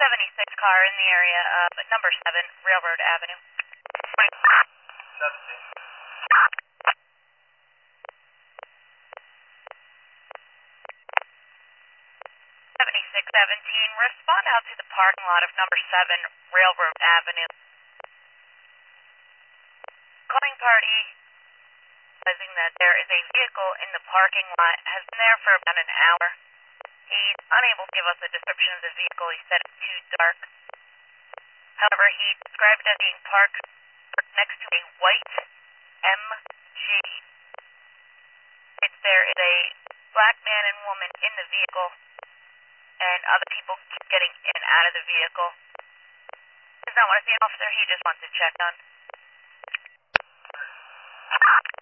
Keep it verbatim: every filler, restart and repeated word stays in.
seventy-six car in the area of number seven Railroad Avenue. seventeen. seventy-six seventeen, respond out to the parking lot of number seven Railroad Avenue. Calling party realizing that there is a vehicle in the parking lot, has been there for about an hour. He's unable to give us a description of the vehicle. He said it's too dark. However, he described it as being parked next to a white M G. It's there is a black man and woman in the vehicle, and other people keep getting in and out of the vehicle. He does not want to see an officer, he just wants to check on.